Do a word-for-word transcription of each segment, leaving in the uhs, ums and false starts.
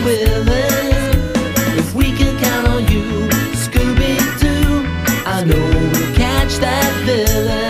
willing. If we can count on you, Scooby-Doo, I know we'll catch that villain.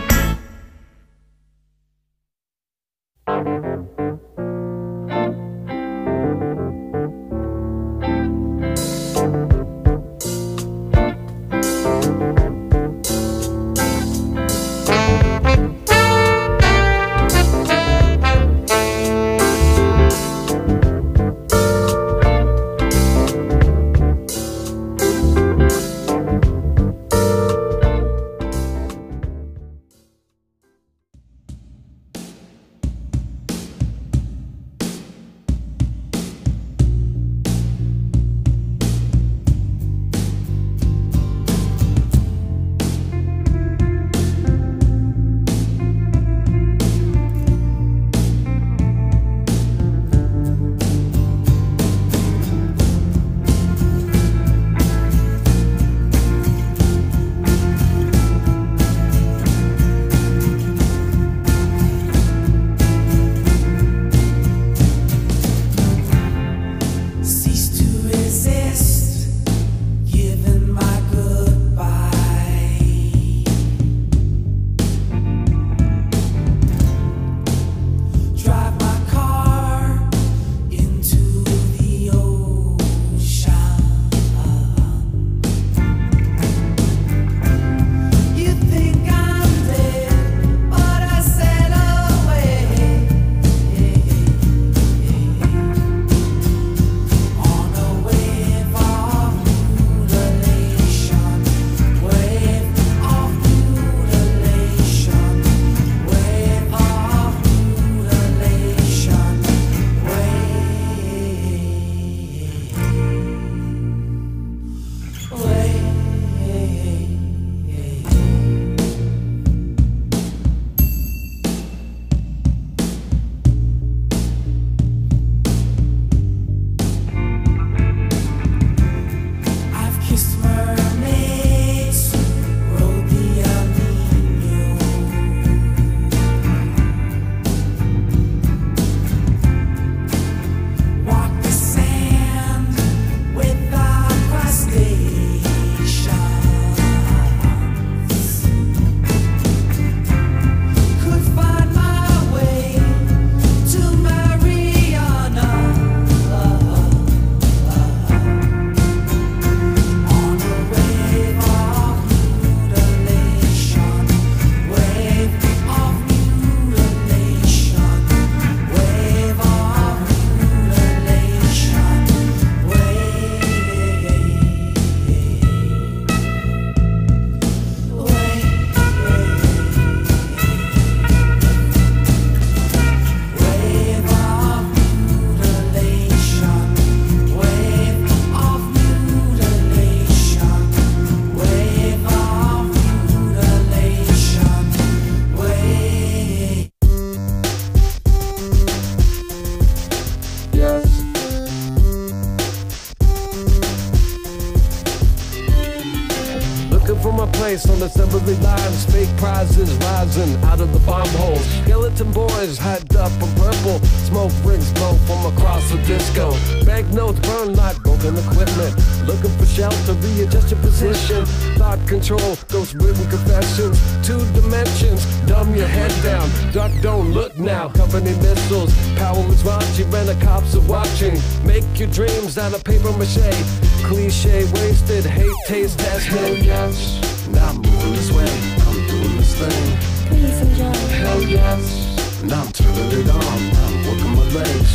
On assembly lines, fake prizes rising out of the bomb holes. Skeleton boys hyped up in purple. Smoke brings smoke from across the disco. Banknotes burn like broken equipment. Looking for shelter, readjust your position. Thought control, those written confessions. Two dimensions, dumb your head down. Duck, don't look now, company missiles. Power is raunchy when the cops are watching. Make your dreams out of paper mache. Cliche wasted, hate taste tested. Yes. Now I'm moving this way, I'm doing this thing. Please enjoy. Hell yes. Now I'm turning it on, I'm working my legs.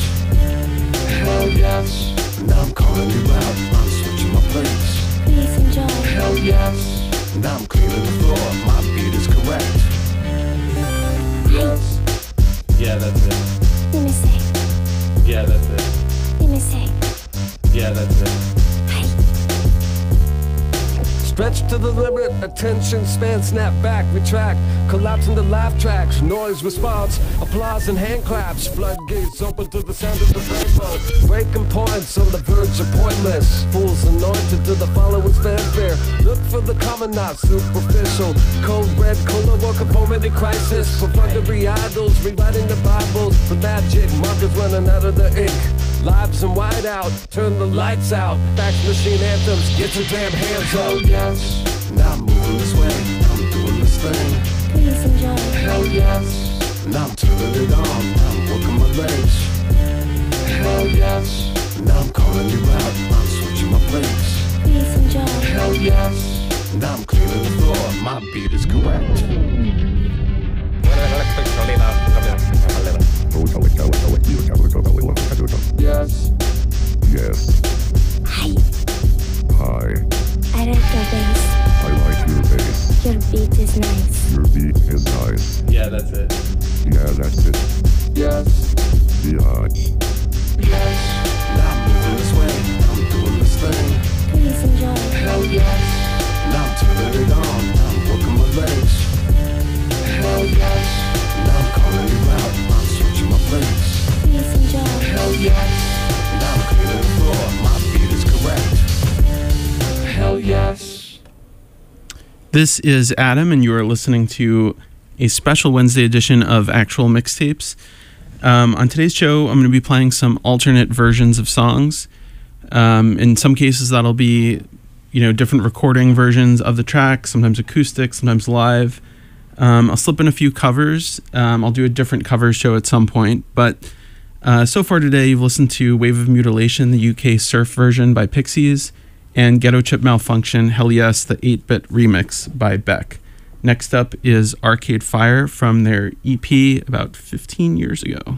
Hell yes. Now I'm calling you out, I'm switching my plates. Please enjoy. Hell yes. Now I'm cleaning the floor, my beat is correct. Yes. Yeah, that's it. Let me sing. Yeah, that's it. Let me sing. Yeah, that's it. Stretch to the limit, attention span, snap back, retract, collapse into laugh tracks, noise response, applause and hand claps, floodgates open to the sound of the rainbow, breaking points on the verge of pointless, fools anointed to the followers' fanfare, look for the common, not superficial, cold red, color work of moment in crisis, perfunctory idols, rewriting the Bibles, the magic markers running out of the ink. Lives in white out, turn the lights out. Fax machine anthems, get your damn hands up. Hell yes, now I'm moving this way, I'm doing this thing. Please enjoy. Hell yes, now I'm turning it on, I'm working my legs. Hell yes, now I'm calling you out, I'm switching my plates. Please enjoy. Hell yes, now I'm cleaning the floor, my beat is correct. Yes. Yes. Hi. Hi. I like your bass. I like your bass. Your beat is nice. Your beat is nice. Yeah, that's it. Yeah, that's it. Yes. Yeah. Yes. Now I'm moving this way, I'm doing this thing. Please enjoy. Hell yes. Now I'm turning it on, I'm working my legs. Hell yes. Now I'm calling you out, I'm switching my plates. Please enjoy. Hell yes. Now I'm cleaning the floor, my beat is correct. Hell yes. This is Adam, and you are listening to a special Wednesday edition of Actual Mixtapes. Um, on today's show, I'm going to be playing some alternate versions of songs. Um, in some cases, that'll be, you know, different recording versions of the track, sometimes acoustic, sometimes live. Um, I'll slip in a few covers. Um, I'll do a different cover show at some point. But uh, so far today, you've listened to Wave of Mutilation, the U K surf version by Pixies, and Ghetto Chip Malfunction, Hell Yes, the eight-bit remix by Beck. Next up is Arcade Fire from their E P about fifteen years ago.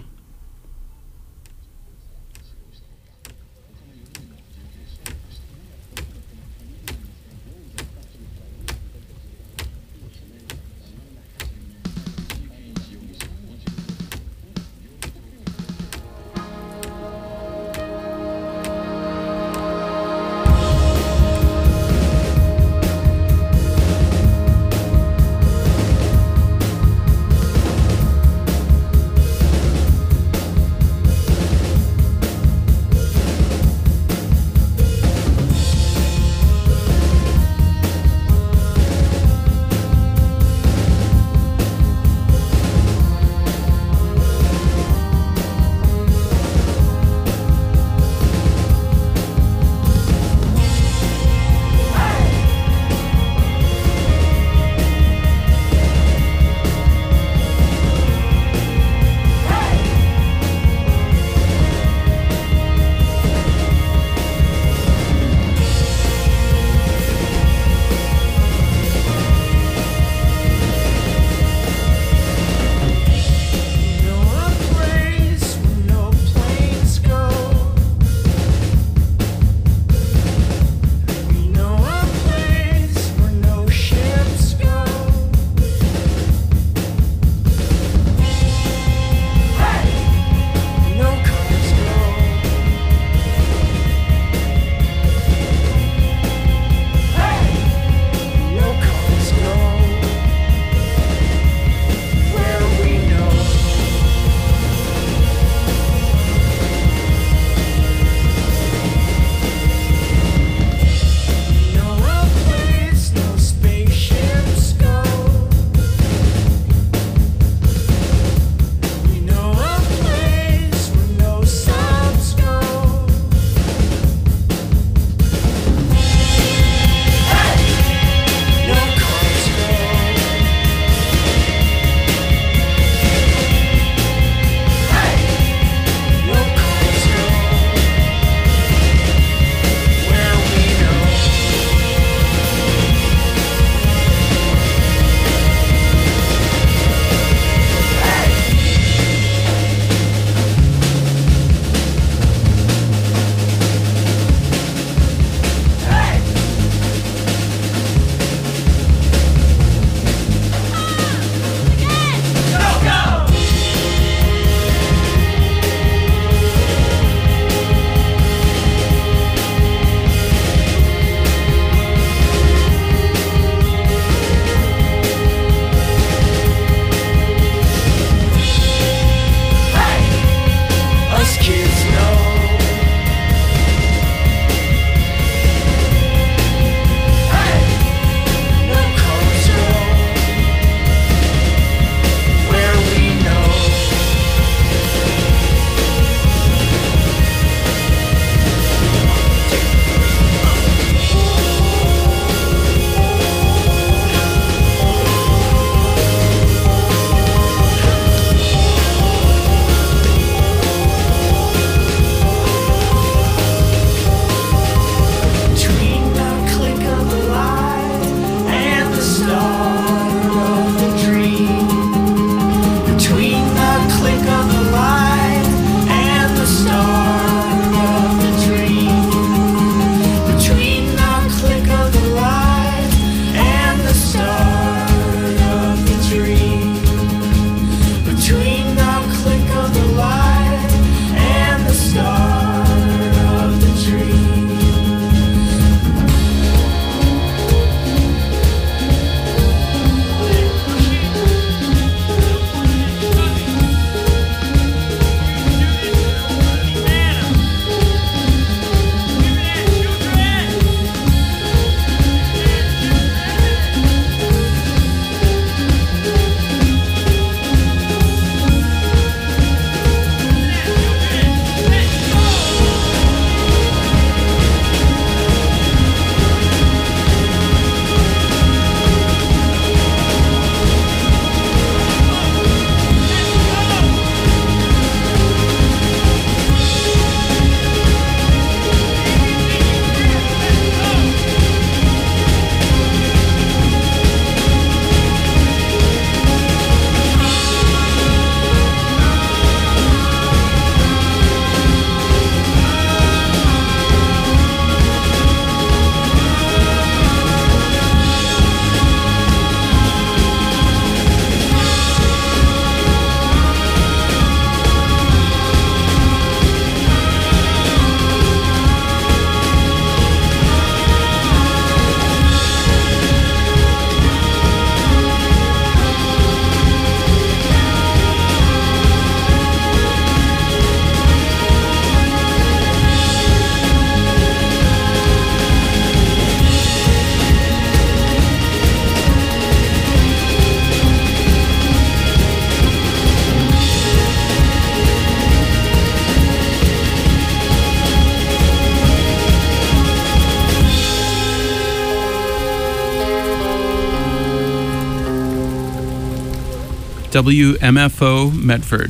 W M F O Medford.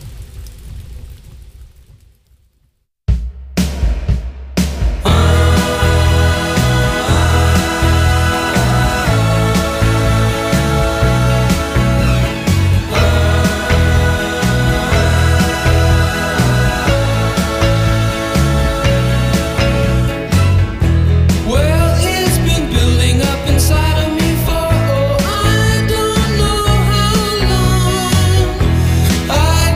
Well, it's been building up inside of me for, oh, I don't know how long. I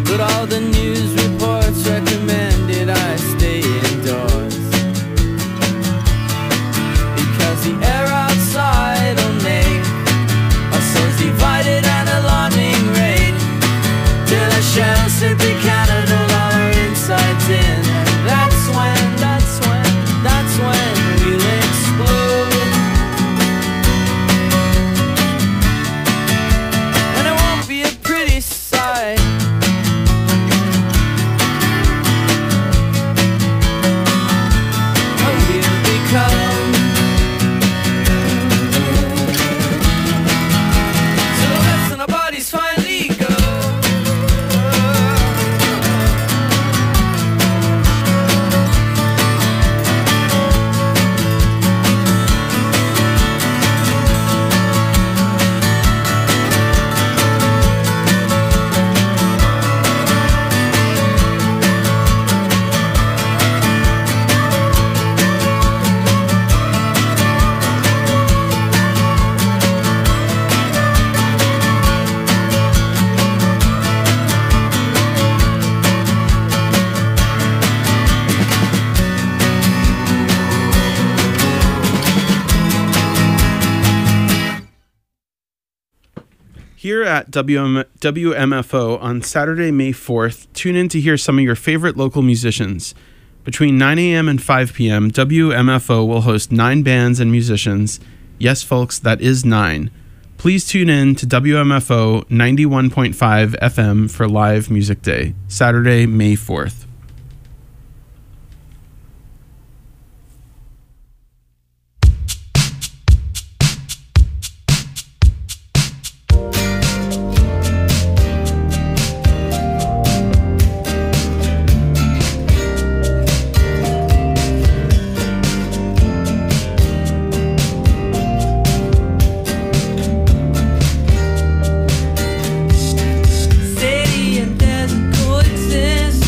but all the news reports recommended I stay indoors. Because the air outside will make our souls divided at an alarming rate, till our shells simply cannot hold our insides in. And that's when, that's when, that's when we'll explode. And it won't be a pretty sight. Oh, we'll become silhouettes and our bodies finally go. Here at W M- W M F O on Saturday, May fourth, tune in to hear some of your favorite local musicians. Between nine a.m. and five p.m., W M F O will host nine bands and musicians. Yes, folks, that is nine. Please tune in to W M F O ninety-one point five F M for Live Music Day, Saturday, May fourth. City and desert coexist.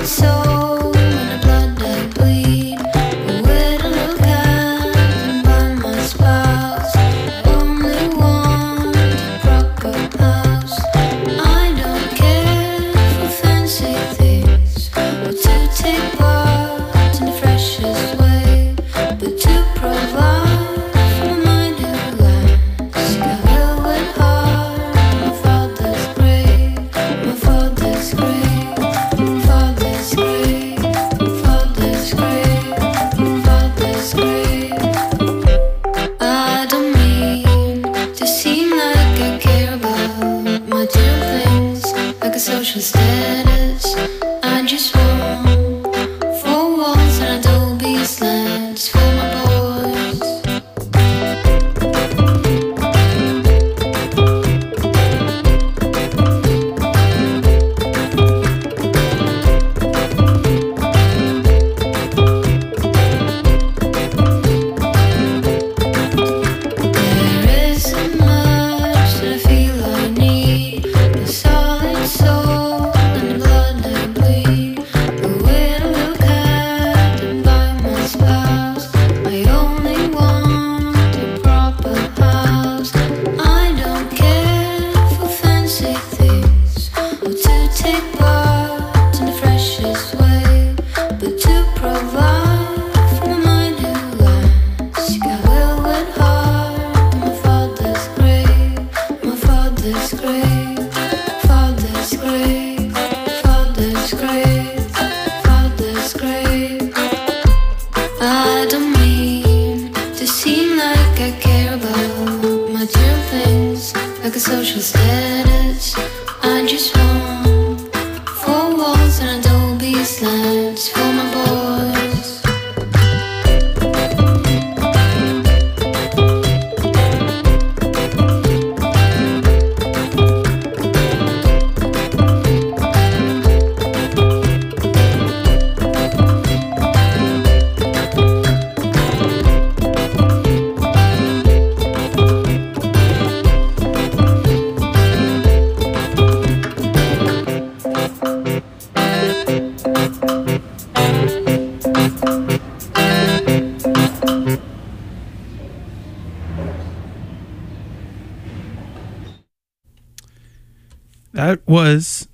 That was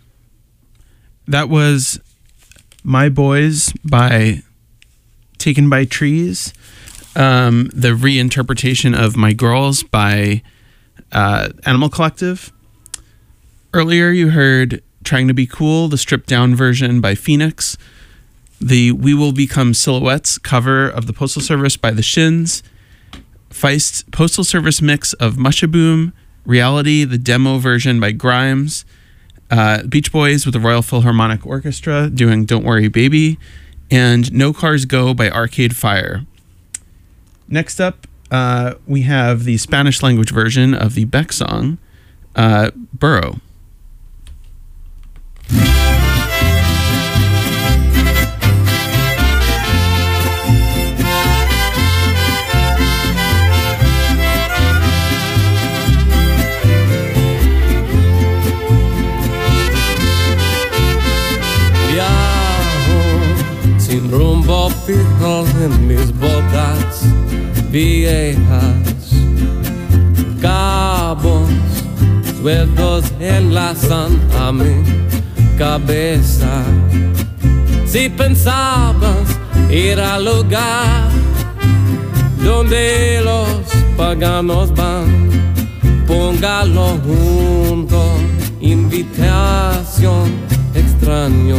that was My Boys by Taken by Trees, um, the reinterpretation of My Girls by uh, Animal Collective. Earlier you heard Trying to Be Cool, the stripped down version by Phoenix, the We Will Become Silhouettes cover of the Postal Service by the Shins, Feist's Postal Service mix of Mushaboom, Reality, the demo version by Grimes, uh, Beach Boys with the Royal Philharmonic Orchestra doing Don't Worry Baby, and No Cars Go by Arcade Fire. Next up, uh, we have the Spanish language version of the Beck song, uh, Burro. Sin rumbo fijo en mis botas viejas, cabos sueltos enlazan a mi cabeza. Si pensabas ir al lugar donde los paganos van, póngalo junto, invitación extraño.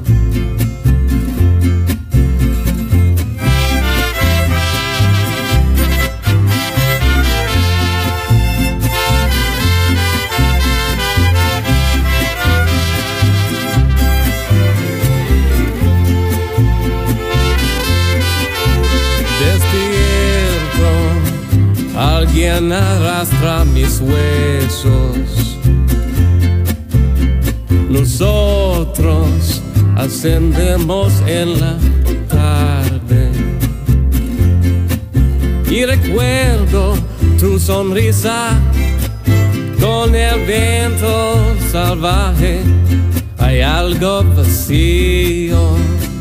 Alguien arrastra mis huesos. Nosotros ascendemos en la tarde. Y recuerdo tu sonrisa con el viento salvaje hay algo vacío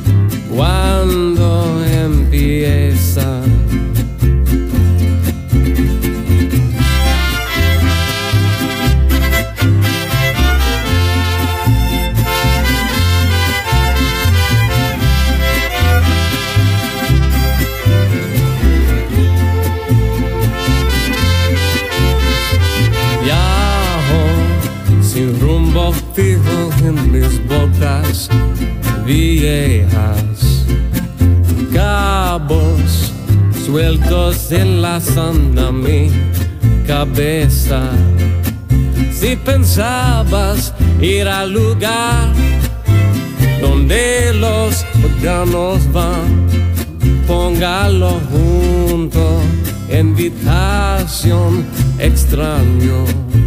cuando empieza. Sin rumbo fijo en mis botas viejas, cabos sueltos enlazan a mi cabeza. Si pensabas ir al lugar donde los paganos van, póngalo junto, invitación extraño.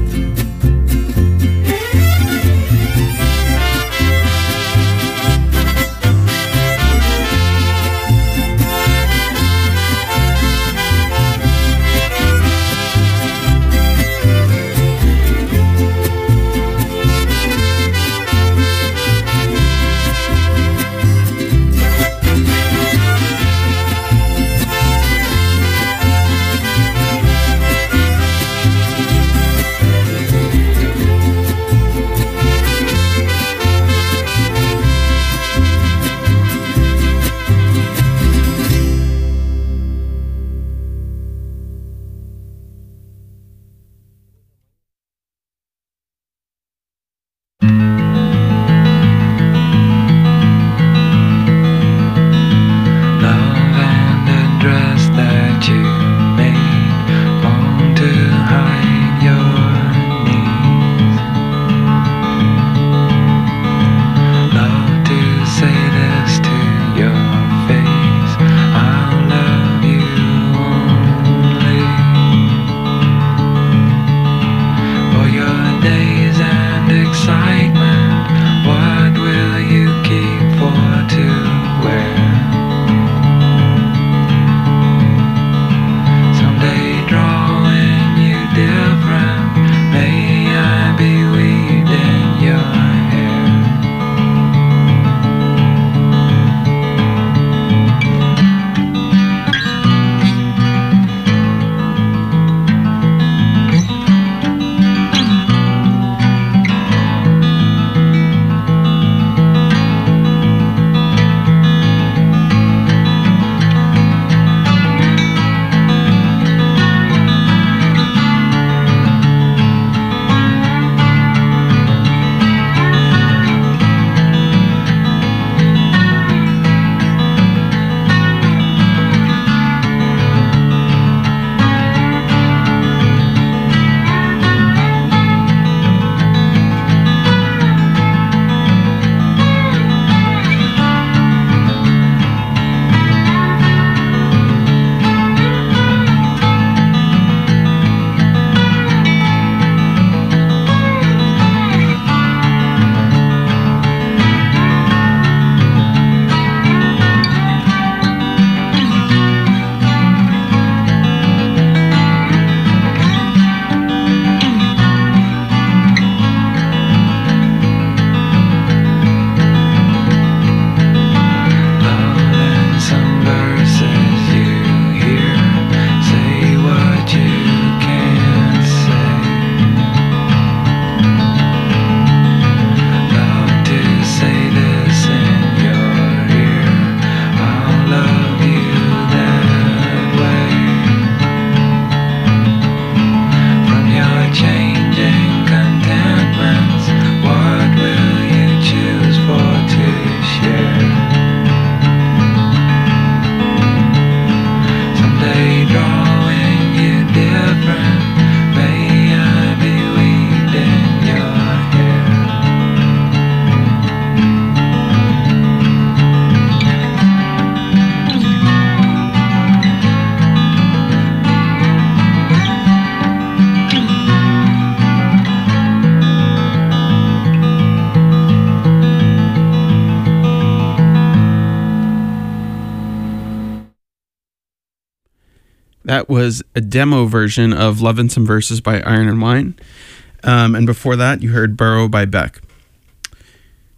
That was a demo version of Love and Some Verses by Iron and Wine. Um, and before that, you heard Burrow by Beck.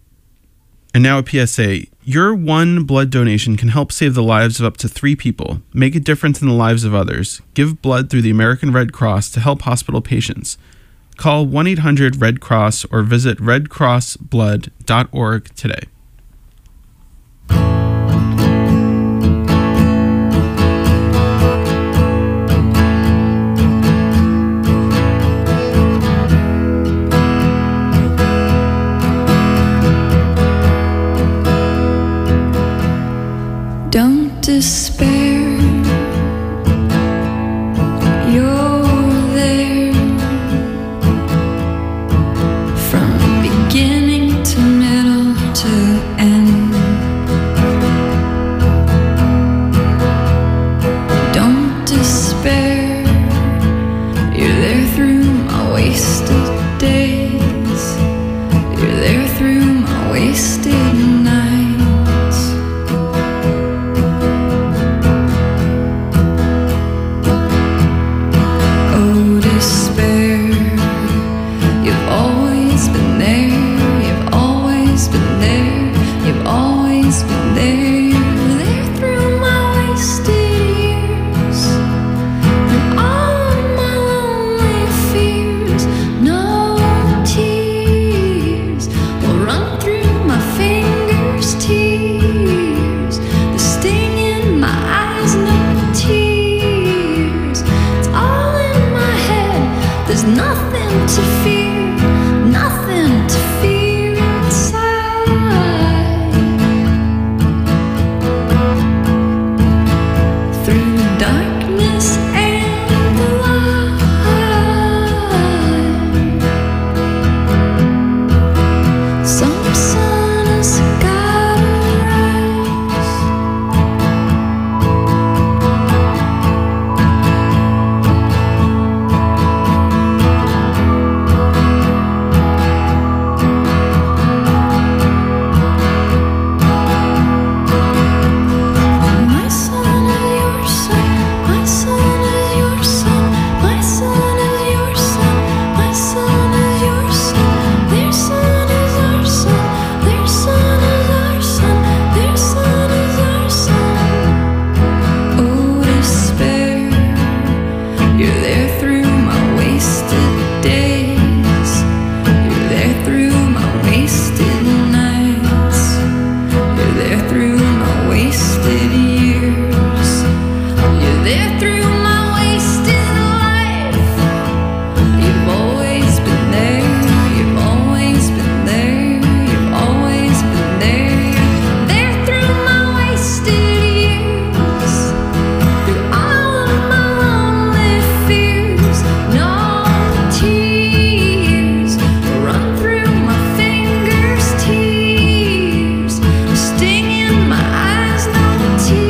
And now a P S A. Your one blood donation can help save the lives of up to three people. Make a difference in the lives of others. Give blood through the American Red Cross to help hospital patients. Call one eight hundred red cross or visit red cross blood dot org today. Don't despair, you're there from beginning to middle to end. Don't despair, you're there through my wasted days, you're there through my wasted nights. Sting in my eyes, no tears.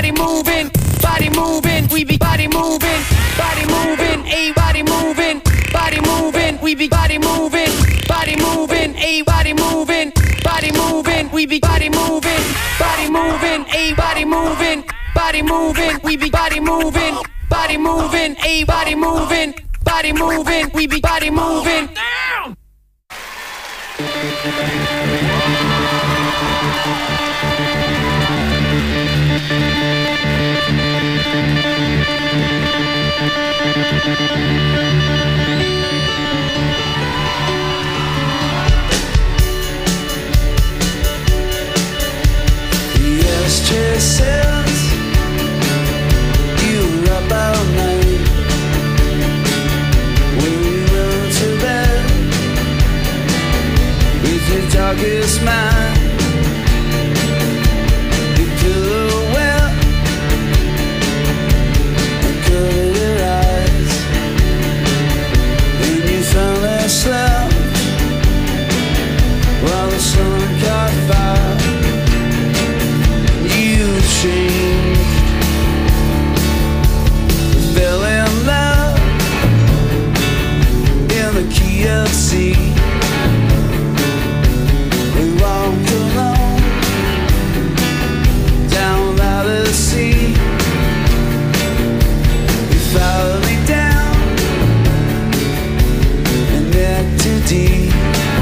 body moving, body moving, we be body moving, body moving, a body moving, body moving, we be body moving, body moving, a body moving, body moving, we be body moving, body moving, a body moving, body moving, we be body moving, body moving, a body moving, body moving, we be body moving. Down. Yes, says you were up all night when we went to bed with your darkest mind. You pillow well and covered your eyes, and you finally slept while the sun caught fire. You changed, fell in love in the Kia C. We walked alone down by the sea. You followed me down and neck too deep,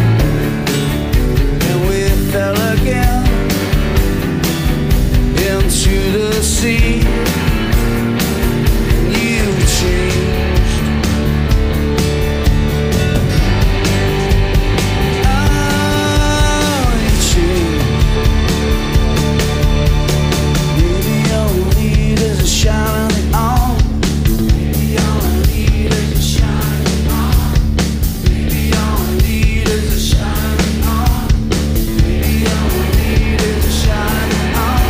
and we fell again into the sea. You changed. Oh, you changed. Maybe all we need is a shot in the arm. Maybe all I need is a shot in the arm. Maybe all I need is a shot in the arm. Maybe all I need is a shot in the arm.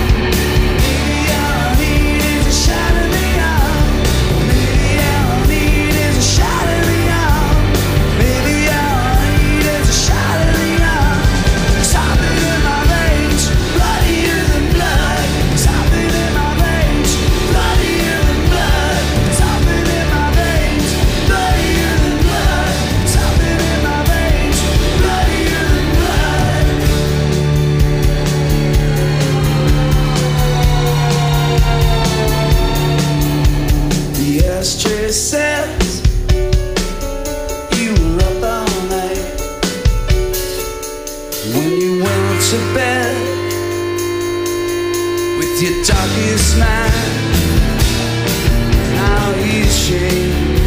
Says you were up all night when you went to bed with your darkest night. Now he's changed.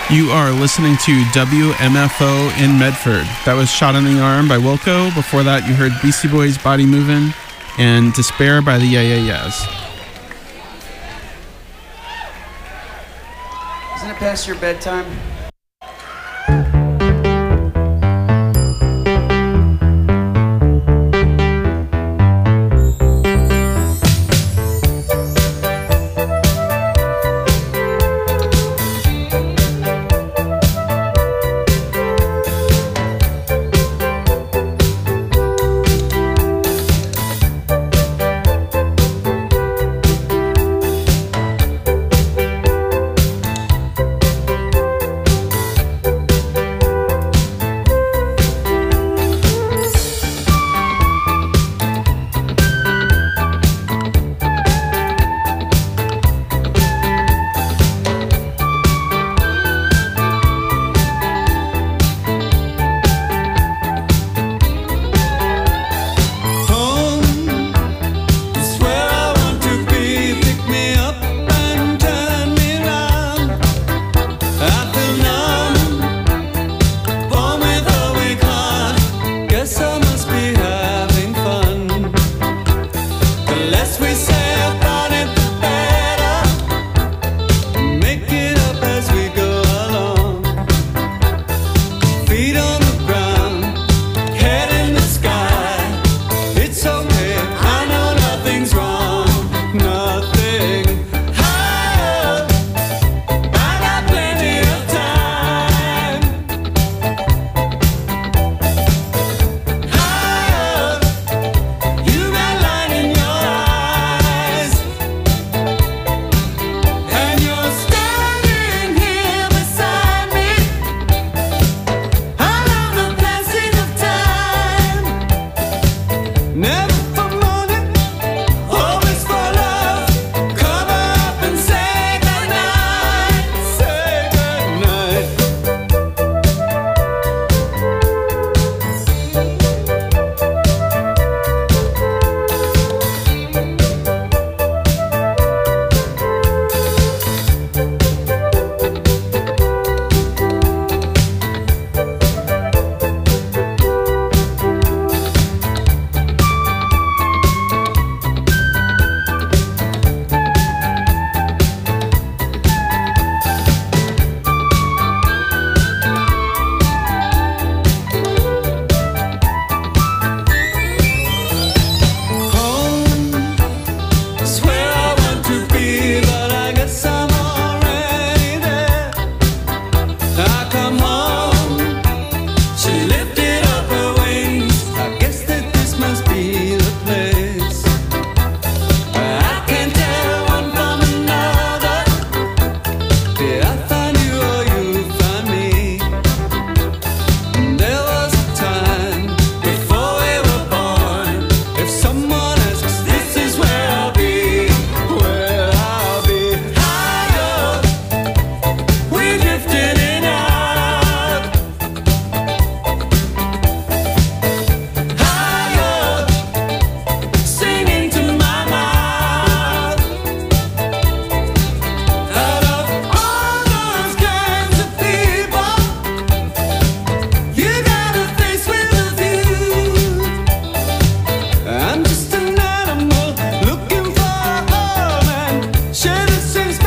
You are listening to W M F O in Medford. That was Shot in the Arm by Wilco. Before that, you heard Beastie Boys' Body Movin' and Despair by the Yeah Yeah Yeahs. Isn't it past your bedtime?